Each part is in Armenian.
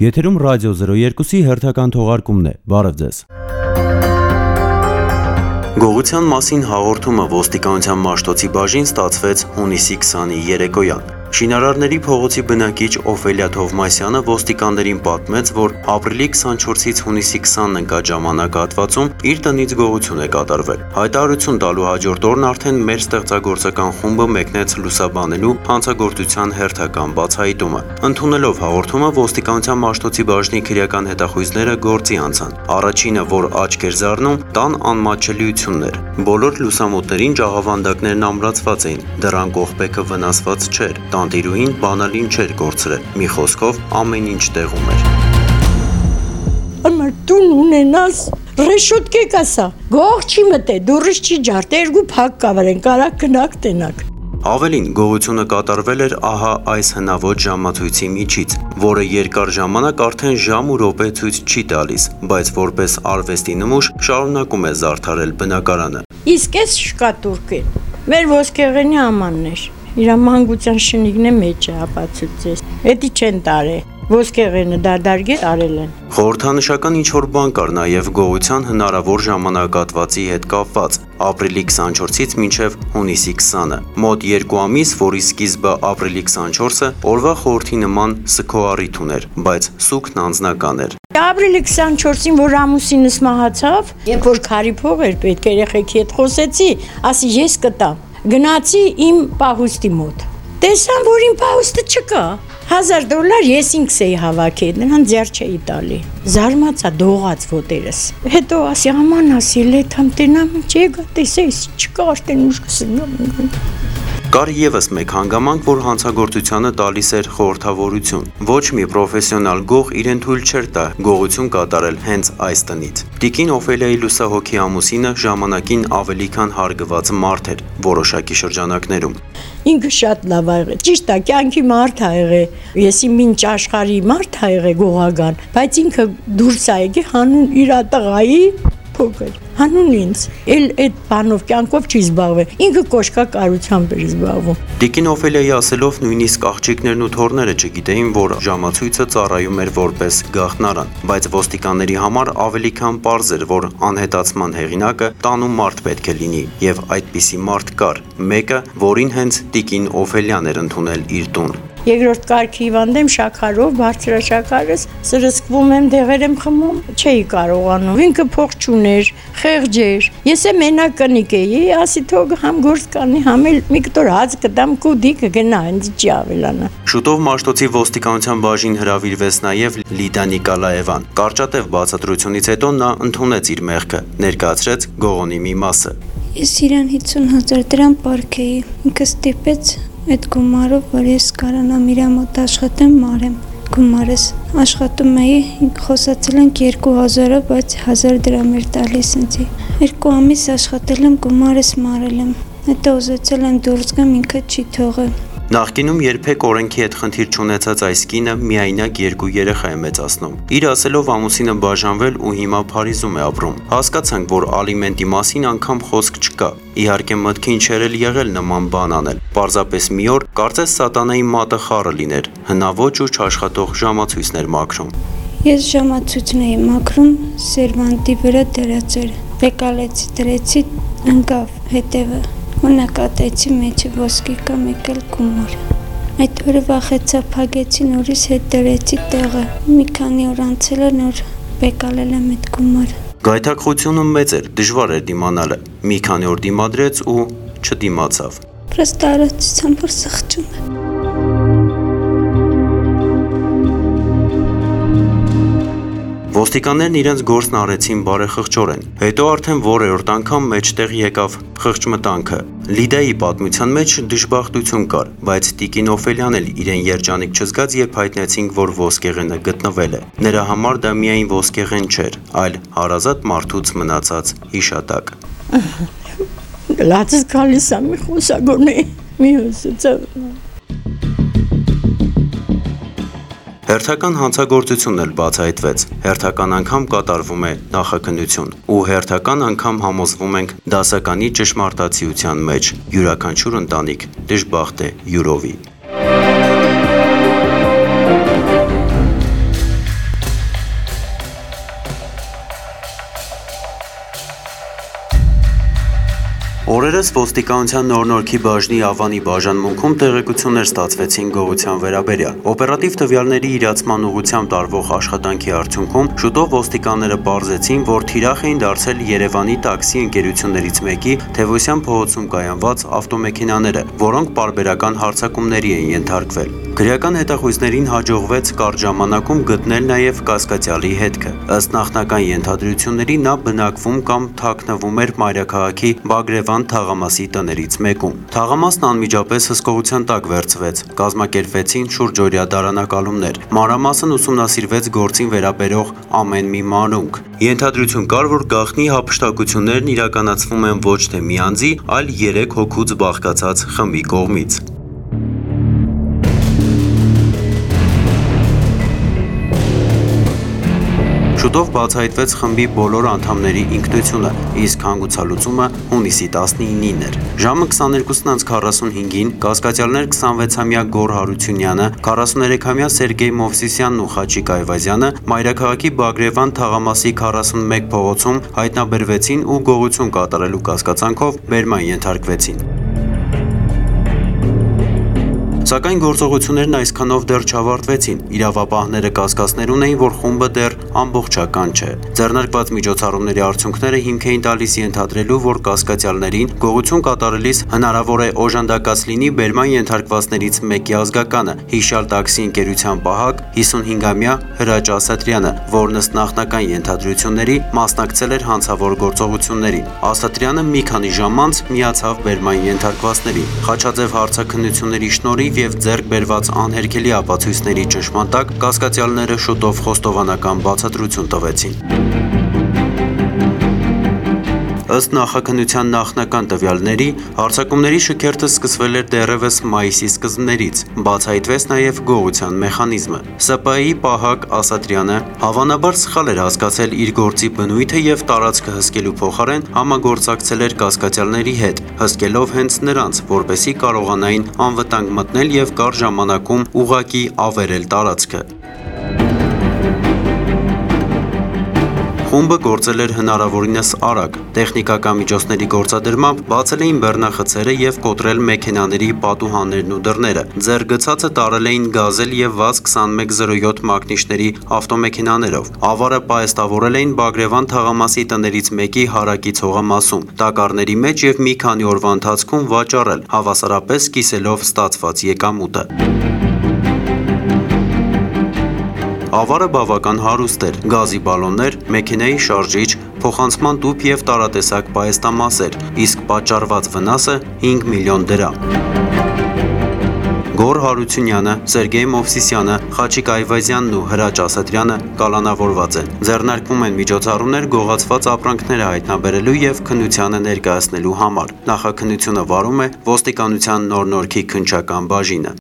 Եթերում ռադիո 02-ի հերթական թողարկումն է։ Բարև ձեզ։ Գողության մասին հաղորդումը ոստիկանության Մաշտոցի բաժին ստացվեց հունիսի 20-ի երեկոյան։ Շինարարների փողոցի բնակիչ Օֆելիա Թովմասյանը ոստիկաններին պատմեց, որ ապրիլի 24-ից հունիսի 20-ն ընկած ժամանակահատվածում իր տնից գողություն է կատարվել։ Հայտարարություն տալու հաջորդ օրն արդեն մեր ստեղծագործական խումբը մեկնեց լուսաբանելու հանցագործության հերթական բացահայտումը։ Ընդունելով հաղորդումը ոստիկանության Մաշտոցի բաժնի քրեական հետախույզները գործի անցան։ Առաջինը, որ աչք էր զարնում, տան անմատչելիությունն էր։ Բոլոր լուսամուտներին ջահավանդակներն ամրացված էին, դռան կողպեքը վնասված չէր։ Տանտիրուհին բանալին չէր կորցրել, մի խոսքով ամեն ինչ տեղում էր։ Ամար տուն ունենաս, ռեշոտկե կասա, գող չի մտե, դուրս չի ջարդ, երկու փակ կավարեն, կարակ կնակ տենակ։ Ավելին, գողությունը կատարվել էր ահա այս հնաոճ ժամացույցի միջից, որը երկար ժամանակ արդեն ժամ ու րոպե ցույց չի տալիս, բայց որպես արվեստի նմուշ շարունակում է զարդարել բնակարանը։ Իսկ էս շկատուրկ է, մեր ոսկեղենի ամանն էր, իր մանկության շնիգն է մեջ է ապացուցես, էդի չեն տարե, ոսկեղենը դարդարգել արել են։ Խորհրդանշական ինչ-որ բան կար նաև գողության հնարավոր ժամանակահատվածի հետ կապված, ապրիլի 24-ից մինչև հունիսի 20-ը, մոտ 2 ամիս, որի սկիզբը ապրիլի 24-ը օրվա խորհրդի նման սգո առիթ ուներ, բայց սուգն անձնական էր։ Ապրիլի 24-ին, որ ամուսինս մահացավ, երբ որ քարի փող էր պետք, երեխեքի հետ խոսեցի, ասի ես կտամ, գնացի իմ պահուստի մոտ, տեսան, որ իմ պահուստը չկա, $1000 ես ինքս էի հավաքել, նրան ձեռ չէի տալի, զարմացա, դողաց ոտերս, հետո ասի, աման ասի, լեթամ տենամ, չեգա տեսես, չկա աշտեն ուշկսնյամ։ Կար ևս մեկ հանգամանք, որ հանցագործությանը տալիս էր խորհրդավորություն։ Ոչ մի պրոֆեսիոնալ գող իրեն թույլ չէր տա գողություն կատարել հենց այս տնից։ Տիկին Օֆելիայի լուսահոգի ամուսինը ժամանակին ավելի քան հարգված մարդ էր որոշակի շրջանակներում։ Ինքը շատ լավ ա եղել, ճիշտ է, կյանքի մարդ ա եղել, եսի մինչ աշխարհի մարդ ա եղել գողական, բայց ինքը դուրս ա եկել հանուն իր տղայի փոքր, հանուն ինձ, էլ այդ բանով կյանքով չի զբաղվել, ինքը կոշկակարությամբ էր զբաղվում։ Տիկին Օֆելիայի ասելով նույնիսկ աղջիկներն ու թոռները չգիտեին, որ ժամացույցը ծառայում էր որպես գաղտնարան, բայց ոստիկանների համար ավելի քան պարզ էր, որ անհետացման հեղինակը տանում մարդ պետք է լինի, եւ այդպիսի մարդ կար, մեկը, որին հենց տիկին Օֆելիան էր ընդունել իր տուն։ Երկրորդ կարգի հիվանդ եմ շաքարով, բարձրաշաքարս, սրսկվում եմ, դեղեր եմ խմում, չէի կարողանում, ինքը փող չուներ, խեղճ էր, ես է մենակ կնիկ էի, ասի թող համ գործ կանի, համ էլ մի կտոր հաց կտամ, կուդի կգնա, ինձ չի ավելանա։ Շուտով Մաշտոցի ոստիկանության բաժին հրավիրվեց նաև Լիդա Նիկոլաևան։ Կարճատև բացատրությունից հետո նա ընդունեց իր մեղքը, ներկայացրեց գողոնի մի մասը։ Ես իրան 50,000 դրամ պարգեի, ինքը ստիպեց այդ գումարով, որ ես կարանամ իր մոտ աշխատեմ, մարեմ գումարս, աշխատում էի, խոսացել ենք 2000-ը, բայց 1000 դրամ էր տալիս ինձի, 2 ամիս աշխատել եմ, գումարս մարել եմ, հետո ուզեցել եմ դուրս գամ, ինքը չի թողել։ Նախկինում երբեք օրենքի հետ խնդիր չունեցած այս կինը միայնակ 2 երեխա է մեծացնում։ Իր ասելով ամուսինը բաժանվել ու հիմա Փարիզում է ապրում։ Հասկացանք, որ ալիմենտի մասին անգամ խոսք չկա։ Իհարկե մտքին չէր էլ եղել նման բան անել։ Պարզապես մի օր կարծես սատանայի մատը խառը լիներ, հնաոճ ու չաշխատող ժամացույցներ մաքրում։ Ես ժամացույցն էի մաքրում, սերվանտի վրա դրած էր, բեկալեցի դրեցի, ընկավ հետևը։ Ունակատեցի մեջը ոսկի կամ եկել գումար։ Այդ օրը վախեցա, փագեցի, նորից հետ դրեցի տեղը։ Մի քանի օր անցել է, նոր բեկալել եմ այդ գումարը։ Գայթակղությունը մեծ էր, դժվար էր դիմանալը։ Մի քանի օր դիմադրեց ու չդիմացավ։ Պրոստը արածության որ սխճում է։ Ոստիկաններն իրենց գործն արեցին բարեխղճորեն։ Հետո արդեն որերորդ անգամ մեջտեղ եկավ խղճմտանքը։ Լիդայի պատմության մեջ դժբախտություն կար, բայց տիկին Օֆելիան էլ իրեն երջանիկ չզգաց, երբ հայտնեցինք, որ ոսկեղենը գտնվել է։ Նրա համար դա միայն ոսկեղեն չէր, այլ հարազատ մարդուց մնացած հիշատակ։ Լացս գալիս է մի խոսագորնի, մի հոսեցավ։ Հերթական հանցագործությունն էլ բացահայտվեց, հերթական անգամ կատարվում է նախաքննություն ու հերթական անգամ համոզվում ենք դասականի ճշմարտացիության մեջ, յուրաքանչյուր ընտանիք դժբախտ է յուրովի։ Օրերս ոստիկանության նոր-նորքի բաժնի Ավանի բաժանմունքում տեղեկություններ ստացվեցին գողության վերաբերյալ։ Օպերատիվ տվյալների իրացման ուղղությամբ տարվող աշխատանքի արդյունքում շուտով ոստիկանները պարզեցին, որ թիրախ էին դարձել Երևանի տաքսի ընկերություններից մեկի Թևոսյան փողոցում կայանված ավտոմեքենաները, որոնք պարբերական հարձակումների են ենթարկվել։ Քրեական հետախույզներին հաջողվեց կարճ ժամանակում գտնել նաև կասկածյալի հետքը։ Ըստ նախնական ենթադրությունների նա բնակվում կամ թաքնվում էր մայրաքաղաքի Բագրևան թաղամասի տներից մեկում։ Թաղամասն անմիջապես հսկողության տակ վերցվեց, կազմակերպվեցին շուրջօրյա դարանակալումներ։ Մանրամասն ուսումնասիրվեց գործին վերաբերող ամեն մի մանրունք։ Ենթադրություն կար, որ գաղտնի հափշտակություններն իրականացվում են ոչ թե մի անձի, այլ 3 հոգուց բաղկացած խմբի կողմից։ Շուտով բացահայտվեց խմբի բոլոր անդամների ինքնությունը, իսկ հանգուցալուծումը հունիսի 19-ին էր։ Ժամը 22:45-ին կասկածյալներ 26-ամյա Գոռ Հարությունյանը, 43-ամյա Սերգեյ Մովսիսյանն ու Խաչիկ Այվազյանը մայրաքաղաքի Բագրևան թաղամասի 41 փողոցում հայտնաբերվեցին ու գողություն կատարելու կասկածանքով բերման ենթարկվեցին։ Սակայն գործողություններն այսքանով դեռ չավարտվեցին։ Իրավապահները կասկածներ ունեին, որ խումբը դեռ ամբողջական չէ։ Ձեռնարկված միջոցառումների արդյունքները հիմք էին տալիս ենթադրելու, որ կասկածյալներին գողություն կատարելիս հնարավոր է օժանդակած լինի բերման ենթարկվածներից մեկի ազգականը՝ հիշյալ տաքսի ընկերության պահակ 55-ամյա Հրաչ Ասատրյանը, որն ըստ նախնական ենթադրությունների մասնակցել էր հանցավոր գործողություններին։ Ասատրյանը մի քանի ժամ անց միացավ բերման ենթարկվածներին։ Խաչաձև հարցաքննությունների շնորհիվ և ձեռք բերված անհերքելի ապացույցների ճնշման տակ կասկածյալները շուտով խոստովանական բացատրություն տվեցին։ Ըստ նախաքննության նախնական տվյալների, հարձակումների շքերթը սկսվել էր դեռևս մայիսի սկզբներից, բացահայտվեց նաև գողության մեխանիզմը։ ՍՊԸ-ի պահակ Ասատրյանը հավանաբար սխալ էր հասկացել իր գործի բնույթը և տարածքը հսկելու փոխարեն համագործակցել էր կասկածյալների հետ, հսկելով հենց նրանց, որպեսզի կարողանային անվտանգ մտնել և կարճ ժամանակում ուղղակի ավերել տարածքը։ Խումբը գործել էր հնարավորինս արագ, տեխնիկական միջոցների գործադրմամբ բացել էին բեռնախցերը և կոտրել մեքենաների պատուհաններն ու դռները։ Ձեռք գցածը տարել էին գազել և վազ 2107 մակնիշների ավտոմեքենաներով։ Ավարը պահեստավորել էին Բագրևան թաղամասի տներից մեկի հարակից հողամասում, տակառների մեջ և մի քանի օրվա ընթացքում վաճառել, հավասարապես կիսելով ստացված եկամուտը։ Ավարը բավական հարուստ էր՝ գազի բալոններ, մեքենայի շարժիչ, փոխանցման տուփ և տարատեսակ պահեստամասեր, իսկ պատճառված վնասը 5 միլիոն դրամ։ Գոռ Հարությունյանը, Սերգեյ Մովսիսյանը, Խաչիկ Այվազյանն ու Հրաչ Ասատրյանը կալանավորված են։ Ձեռնարկվում են միջոցառումներ գողացված ապրանքները հայտնաբերելու և քննությանը ներկայացնելու համար։ Նախաքննությունը վարում է ոստիկանության նոր-նորքի քննչական բաժինը։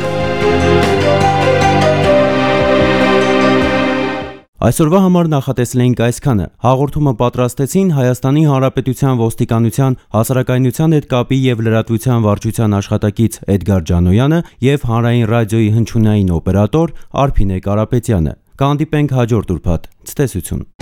Այսօրվա համար նախատեսել էինք այսքանը։ Հաղորդումը պատրաստեցին Հայաստանի Հանրապետության ոստիկանության հասարակայնության հետ կապի և լրատվության վարչության աշխատակից Էդգար Ջանոյանը և Հանրային ռադիոյի հնչյունային օպերատոր Արփինե Կարապետյանը։ Կհանդիպենք հաջորդ ուրբաթ։ Ցտեսություն։